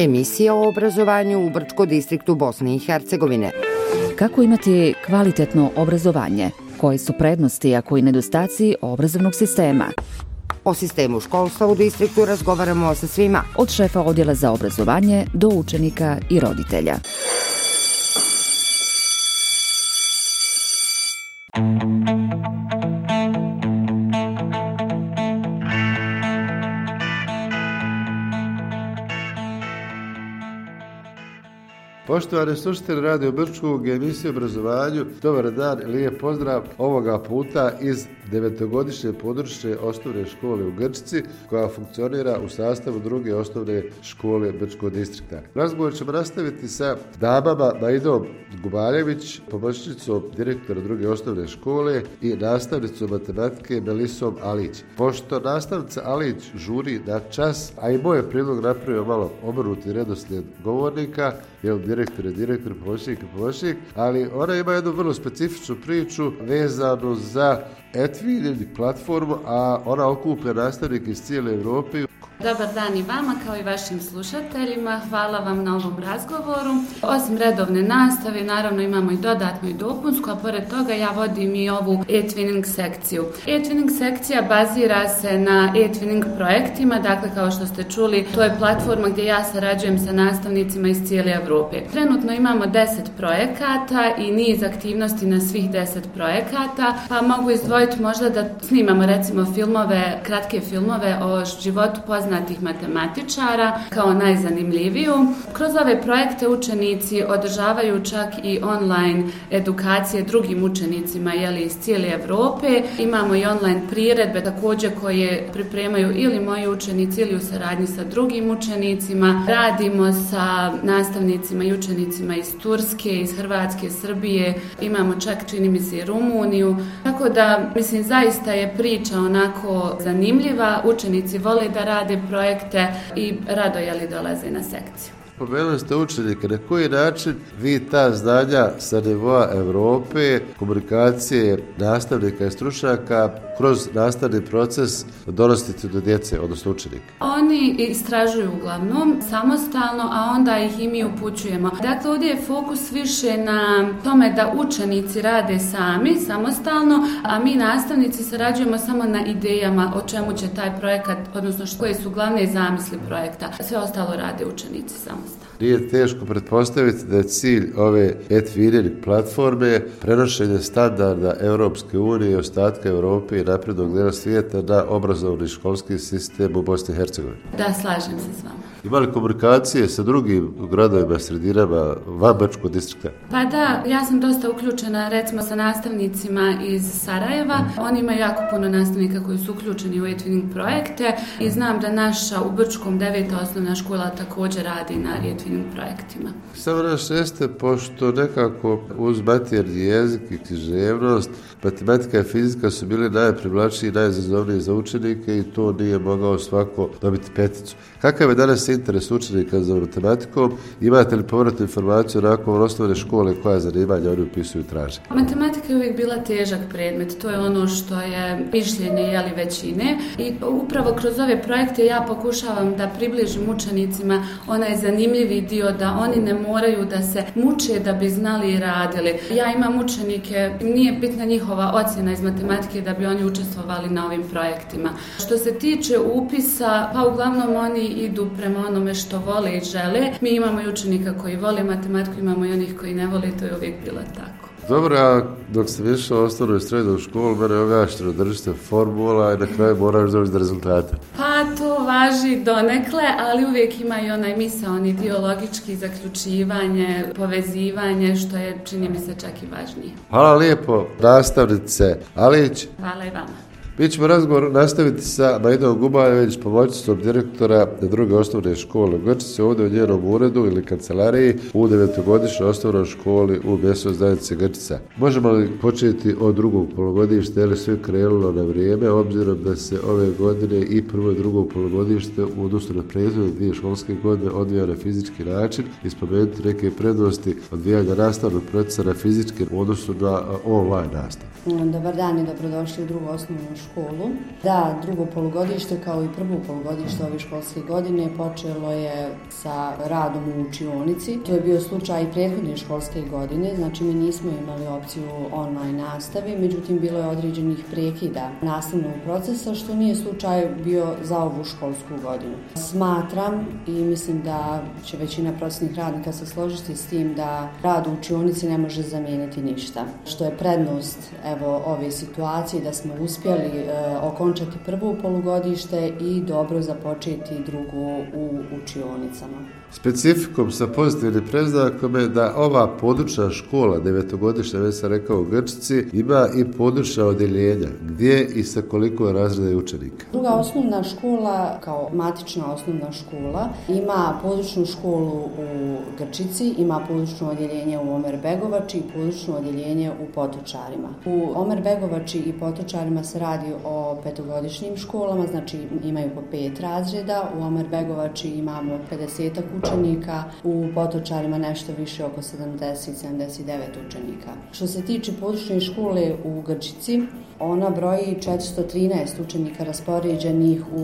Emisija o obrazovanju u Brčko-distriktu Bosne i Hercegovine. Kako imati kvalitetno obrazovanje? Koji su prednosti, a koji nedostaci obrazovnog sistema? O sistemu školstva u distriktu razgovaramo sa svima. Od šefa odjela za obrazovanje do učenika i roditelja. Poštovani slušatelji Radio Brčkog i emisije o obrazovanju, dobar dan i lijep pozdrav ovoga puta iz 9-godišnje područne osnovne škole u Grčici, koja funkcionira u sastavu druge osnovne škole Brčkog distrikta. Razgovor ćemo nastaviti sa damama Majdom Gubaljević, pomoćnicom direktora druge osnovne škole i nastavnicom matematike Melisom Alić. Pošto nastavnica Alić žuri na čas, a i moj je prijedlog napravio malo obrnuti redoslijed govornika, jer direktor, pomoćnik, ali ona ima jednu vrlo specifičnu priču vezanu za Edwin platformu, a ona okuplja nastavnike iz cijele Europe. Dobar dan i vama kao i vašim slušateljima, hvala vam na ovom razgovoru. Osim redovne nastave, naravno imamo i dodatnu i dopunsku, a pored toga ja vodim i ovu e-twinning sekciju. E-twinning sekcija bazira se na e-twinning projektima, dakle kao što ste čuli, to je platforma gdje ja sarađujem sa nastavnicima iz cijele Europe. Trenutno imamo 10 projekata i niz aktivnosti na svih 10 projekata, pa mogu izdvojiti možda da snimamo recimo kratke filmove o životu poznatih matematičara kao najzanimljiviju. Kroz ove projekte učenici održavaju čak i online edukacije drugim učenicima iz cijele Europe. Imamo i online priredbe također koje pripremaju ili moji učenici ili u saradnji sa drugim učenicima. Radimo sa nastavnicima i učenicima iz Turske, iz Hrvatske, Srbije. Imamo čak čini mi se i Rumuniju. Tako da mislim zaista je priča onako zanimljiva. Učenici vole da rade projekte i rado dolaze na sekciju. Spomenuli ste učenike, na koji način vi ta znanja sa nivoa Europe, komunikacije nastavnika i stručnjaka kroz nastavni proces donosite do djece, odnosno učenika? Oni istražuju uglavnom samostalno, a onda ih i mi upućujemo. Dakle, ovdje je fokus više na tome da učenici rade sami, samostalno, a mi nastavnici sarađujemo samo na idejama o čemu će taj projekat, odnosno koje su glavne zamisli projekta. Sve ostalo rade učenici samostalno. Nije teško pretpostaviti da je cilj ove e-twinning platforme prenošenje standarda Europske unije i ostatka Europe i naprednog dijela svijeta na obrazovni školski sistem u Bosni i Hercegovini. Da, slažem se s vama. Ima li komunikacije sa drugim gradovima, sredinama van Brčkog distrikta? Pa da, ja sam dosta uključena recimo sa nastavnicima iz Sarajeva. Oni imaju jako puno nastavnika koji su uključeni u e-twinning projekte i znam da naša u Brčkom 9. osnovna škola također radi na e-twinning projektima. Samo naš jeste, pošto nekako uz maternji jezik i književnost, matematika i fizika su bili najprivlačniji i najizazovniji za učenike i to nije mogao svako dobiti peticu. Kakav je danas interes učenika za matematikom? Imate li povratnu informaciju nakon osnovne škole koja zanimanja oni upisuju i traže? Matematika je uvijek bila težak predmet, to je ono što je mišljenje većine i upravo kroz ove projekte ja pokušavam da približim učenicima onaj zanimljivi dio da oni ne moraju da se muče da bi znali i radili. Ja imam učenike, nije bitna njihova ocjena iz matematike da bi oni učestvovali na ovim projektima. Što se tiče upisa, pa uglavnom oni idu prema onome što vole i žele. Mi imamo i učenika koji vole matematiku, imamo i onih koji ne vole, to je uvijek bilo tako. Dobro, a dok ste išao osnovnu i srednju školu, mene je objašnjeno, držite formula i na kraju moraš doći do rezultata. Pa to važi donekle, ali uvijek ima i onaj misaoni dio logički, zaključivanje, povezivanje, što je, čini mi se, čak i važnije. Hvala lijepo, nastavnice Alić. Hvala i vama. Mi ćemo razgovor nastaviti sa Majdom Gubaljević, pomoćnicom direktora druge osnovne škole u Grčici, ovdje u njenom uredu ili kancelariji u 9-godišnjoj osnovnoj školi u mjesnoj zajednici Grčica. Možemo li početi od drugog polugodišta, je li sve krenulo na vrijeme, obzirom da se ove godine i prvo i drugo polugodište u odnosu na prethodne dvije školske godine odvija na fizički način i spomenuti neke prednosti odvijanja nastavnog procesa na fizički u odnosu na online nastavu? Dobar dan i dobrodošli u drugu osnovnu školu. Da, drugo polugodište kao i prvo polugodište ove školske godine počelo je sa radom u učionici. To je bio slučaj i prethodne školske godine, znači mi nismo imali opciju online nastave, međutim bilo je određenih prekida nastavnog procesa, što nije slučaj bio za ovu školsku godinu. Smatram i mislim da će većina prosvetnih radnika se složiti s tim da rad u učionici ne može zamijeniti ništa, što je prednost ove situacije da smo uspjeli okončati prvo polugodište i dobro započeti drugo u učionicama. Specifikom sa pozitivnim predznakom je da ova područna škola, 9-godišnja, već sam rekao u Grčici, ima i područna odjeljenja. Gdje i sa koliko razreda i učenika? Druga osnovna škola, kao matična osnovna škola, ima područnu školu u Grčici, ima područno odjeljenje u Omerbegovači i područno odjeljenje u Potočarima. U Omerbegovači i Potočarima se radi o 5-godišnjim školama, znači imaju po 5 razreda. U Omerbegovači imamo 50 učenika, u Potočarima nešto više oko 70-79 učenika. Što se tiče područne škole u Grčici, ona broji 413 učenika raspoređenih u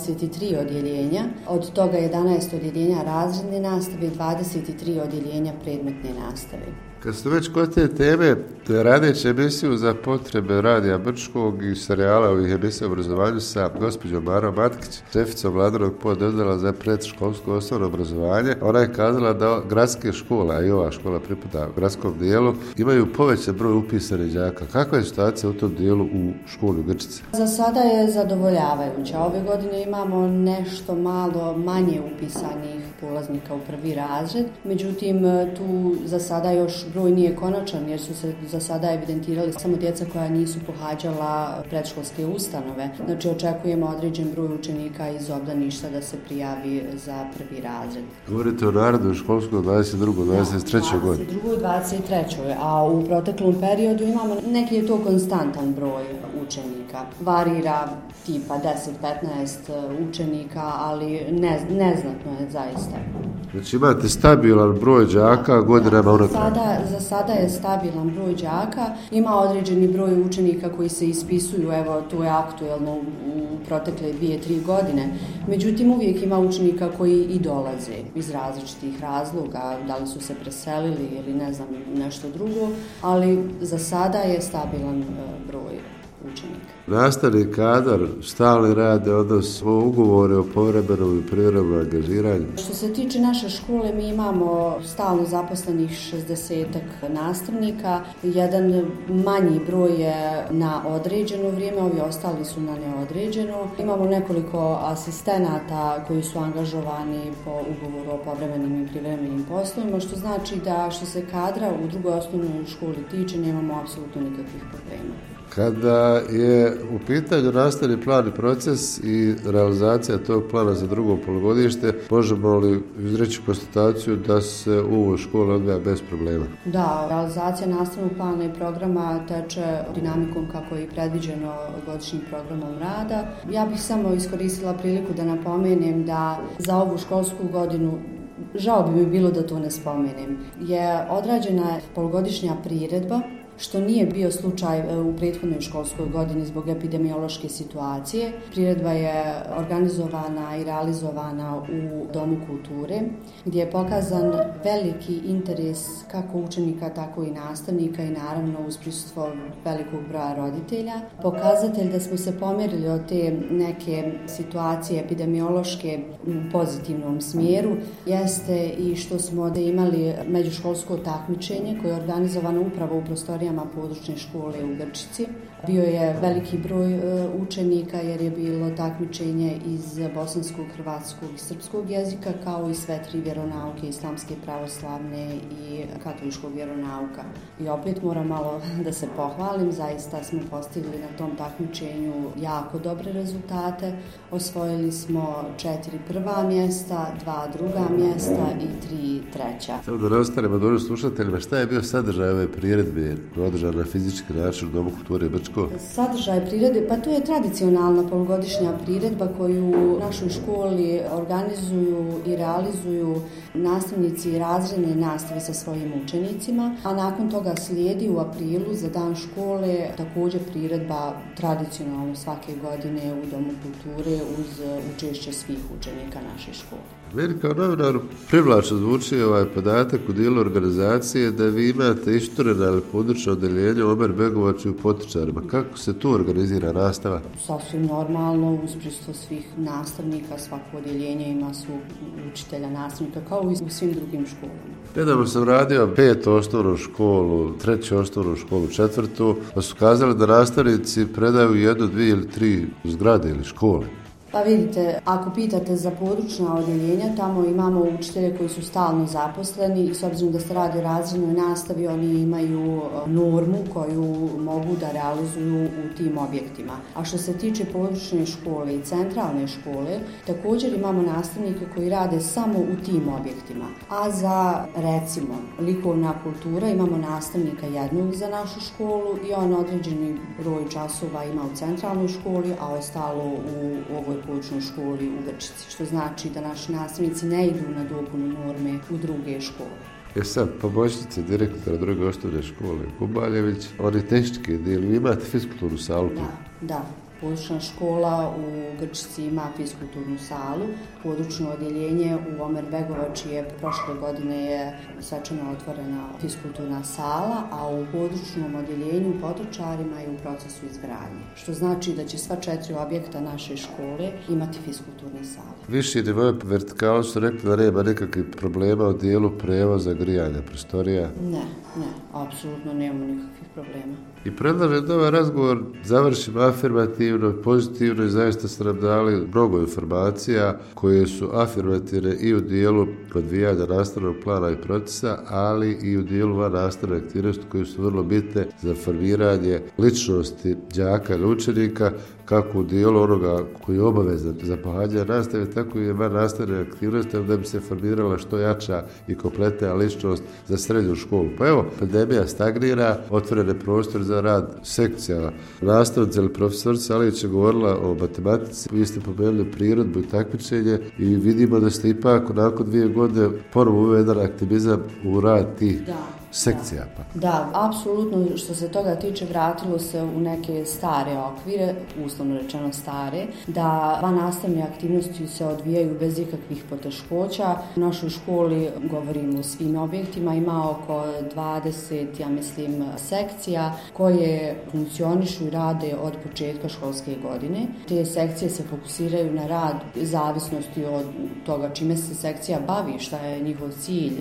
23 odjeljenja, od toga 11 odjeljenja razredne nastave, 23 odjeljenja predmetne nastave. Kad ste već kod te teme, radeći emisiju za potrebe Radija Brčkog i serijala ovih emisija o obrazovanju sa gospođom Marom Matkić, šeficom vladinog pododjela za predškolsko osnovno obrazovanje, ona je kazala da gradske škola i ova škola pripada gradskom dijelu imaju povećan broj upisanih đaka. Kakva je situacija u tom dijelu u školi u Grčici? Za sada je zadovoljavajuća. Ove godine imamo nešto malo manje upisanih polaznika u prvi razred, međutim tu za sada još broj nije konačan jer su se za sada evidentirali samo djeca koja nisu pohađala predškolske ustanove. Znači očekujemo određen broj učenika iz obdaništa da se prijavi za prvi razred. Govorite o narodnoj školskoj 22. 23. godini. 22. 23. A u proteklom periodu imamo neki je to konstantan broj učenika. Varira tipa 10-15 učenika, ali neznatno je zaista. Znači imate stabilan broj đaka godinama unatrag. Za sada je stabilan broj đaka, ima određeni broj učenika koji se ispisuju, evo to je aktuelno u protekle 2-3 godine. Međutim, uvijek ima učenika koji i dolaze iz različitih razloga, da li su se preselili ili ne znam nešto drugo, ali za sada je stabilan broj učenika. Nastavni kadar, stalni rade, odnosno ugovore o povremenom i privremenom angažiranju. Što se tiče naše škole, mi imamo stalno zaposlenih 60-ak nastavnika, jedan manji broj je na određeno vrijeme, ovi ostali su na neodređeno. Imamo nekoliko asistenata koji su angažovani po ugovoru o povremenim i privremenim poslovima, što znači da što se kadra u drugoj osnovnoj školi tiče, nemamo apsolutno nikakvih problema. Kada je u pitanju nastavni plan i proces i realizacija tog plana za drugo polugodište, možemo li izreći konstataciju da se u ovoj školi odvija bez problema? Da, realizacija nastavnog plana i programa teče dinamikom kako je predviđeno godišnjim programom rada. Ja bih samo iskoristila priliku da napomenem da za ovu školsku godinu, žao bi mi bilo da to ne spomenem, je odrađena polugodišnja priredba, što nije bio slučaj u prethodnoj školskoj godini zbog epidemiološke situacije. Priredba je organizovana i realizovana u Domu kulture, gdje je pokazan veliki interes kako učenika, tako i nastavnika i naravno uz prisustvo velikog broja roditelja. Pokazatelj da smo se pomjerili od te neke situacije epidemiološke u pozitivnom smjeru jeste i što smo imali međuškolsko takmičenje koje je organizovano upravo u prostorijama područne škole u Grčici. Bio je veliki broj učenika jer je bilo takmičenje iz bosanskog, hrvatskog i srpskog jezika, kao i sve 3 vjeronauke, islamske, pravoslavne i katoličkog vjeronauka. I opet moram malo da se pohvalim, zaista smo postigli na tom takmičenju jako dobre rezultate. Osvojili smo 4 prva mjesta, 2 druga mjesta i 3 treća. Samo da ne ostanemo dobro slušateljima, šta je bio sadržaj ove priredbe koja je održana na fizički način u Domu kulture Brčko? Sadržaj priredbe, pa to je tradicionalna polugodišnja priredba koju u našoj školi organizuju i realizuju nastavnici razredne nastave sa svojim učenicima, a nakon toga slijedi u aprilu za dan škole također priredba tradicionalno svake godine u Domu kulture uz učešće svih učenika naše škole. Meni kao novinaru privlačno zvuči ovaj podatak u dijelu organizacije da vi imate išturena ili područna odeljenja Omer Begovač u Potočarima. Kako se tu organizira nastava? Sasvim normalno, uz prisustvo svih nastavnika, svako odeljenje ima svog učitelja, nastavnika, kao i u svim drugim školama. Nedavno sam radio 5. osnovnu školu, 3. osnovnu školu, 4. pa su kazali da nastavnici predaju 1, 2 ili 3 zgrade ili škole. Pa vidite, ako pitate za područna odjeljenja, tamo imamo učitelje koji su stalno zaposleni i s obzirom da se radi o razrednoj nastavi, oni imaju normu koju mogu da realizuju u tim objektima. A što se tiče područne škole i centralne škole, također imamo nastavnike koji rade samo u tim objektima. A za, recimo, likovna kultura imamo nastavnika jednog za našu školu i on određeni broj časova ima u centralnoj školi, a ostalo u ovoj područnoj školi u Grčici, što znači da naši nastavnici ne idu na dopunu norme u druge škole. Sad, pomoćnica direktora druge osnovne škole Kubaljević, oni tehnički dio, vi imate fiskulturnu salu? Da. Područna škola u Grčici ima fiskulturnu salu, područno odjeljenje u Omer Begovači je prošle godine je svečano otvorena fiskulturna sala, a u područnom odjeljenju u Potočarima je u procesu izgradnje, što znači da će sva 4 objekta naše škole imati fiskulturne sale. Viši nivoje vertikalo su rekli da nema nekakvih problema u dijelu prevoza, grijanja, prostorija? Ne, apsolutno nemamo nikakvih problema. I predlažem da ovaj razgovor završimo afirmativno, pozitivno i zaista ste nam dali mnogo informacija koje su afirmativne i u dijelu odvijanja nastavnog plana i procesa, ali i u dijelu van nastavne aktivnosti koje su vrlo bitne za formiranje ličnosti đaka ili učenika, kako u dijelu onoga koji je obavezan za pohađanje nastave, tako i van nastavne aktivnosti da bi se formirala što jača i kompletna ličnost za srednju školu. Pa evo, pandemija stagnira, otvorene prostor za rad sekcija. Nastavnica ili profesorica Alić je govorila o matematici, vi ste pomenuli prirodbu i takmičenje i vidimo da ste ipak nakon 2 godine ponovo uveden aktivizam u rad tih sekcija. Da, apsolutno što se toga tiče vratilo se u neke stare okvire, uslovno rečeno stare, da van nastavne aktivnosti se odvijaju bez ikakvih poteškoća. U našoj školi, govorimo o svim objektima, ima oko 20, ja mislim, sekcija koje funkcionišu i rade od početka školske godine. Te sekcije se fokusiraju na rad zavisnosti od toga čime se sekcija bavi, šta je njihov cilj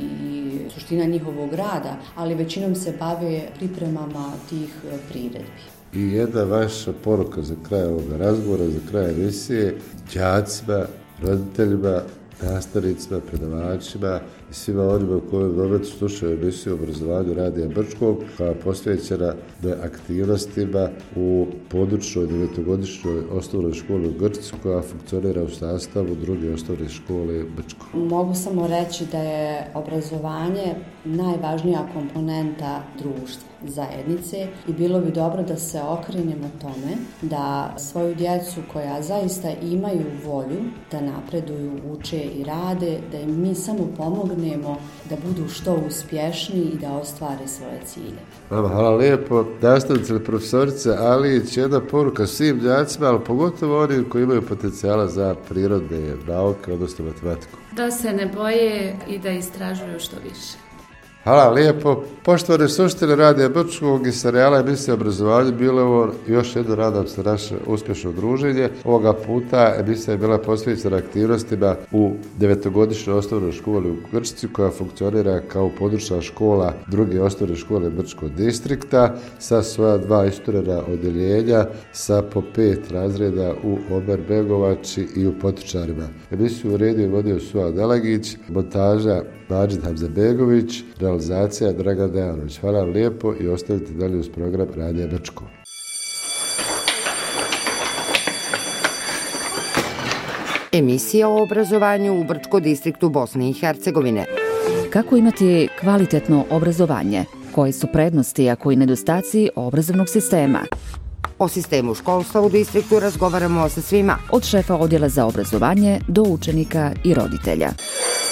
i suština njihovog rada, ali većinom se bave pripremama tih priredbi. I jedna vaša poruka za kraj ovoga razgovora, za kraj emisije, đacima, roditeljima, nastavnicima, predavačima i svima onima koji u momentu slušaju emisiju o obrazovanju Radija Brčkog, koja je posvećena na aktivnostima u područnoj 9-godišnjoj osnovnoj školi u Grčici, koja funkcionira u sastavu druge osnovne škole Brčko. Mogu samo reći da je obrazovanje najvažnija komponenta društva, zajednice i bilo bi dobro da se okrenemo tome da svoju djecu koja zaista imaju volju da napreduju, uče i rade, da im mi samo pomognemo da budu što uspješniji i da ostvare svoje cilje. Hvala lijepo. Nastavnica ili profesorica Alić, jedna poruka svim đacima, ali pogotovo oni koji imaju potencijala za prirodne nauke, odnosno matematiku. Da se ne boje i da istražuju što više. Hvala lijepo. Poštovani slušatelji Radija Brčkog i serijala emisije obrazovanja, bilo je ovo još jedno, nadam se, naše uspješno druženje. Ovoga puta emisija je bila posvećena aktivnostima u 9-godišnjoj osnovnoj školi u Grčici, koja funkcionira kao područna škola druge osnovne škole Brčkog distrikta sa svoja 2 isturena odjeljenja sa po 5 razreda u Omer Begovači i u Potočarima. Emisiju uredio i vodio Suad Delagić, montaža Mađid Hamzabegović, realizacija Dragan Dejanović. Hvala vam lijepo i ostavite dalje uz program Radija Brčko. Emisija o obrazovanju u Brčko distriktu Bosne i Hercegovine. Kako imati kvalitetno obrazovanje? koje su prednosti, a koji nedostaci obrazovnog sistema. O sistemu školstva u distriktu razgovaramo sa svima. Od šefa odjela za obrazovanje do učenika i roditelja.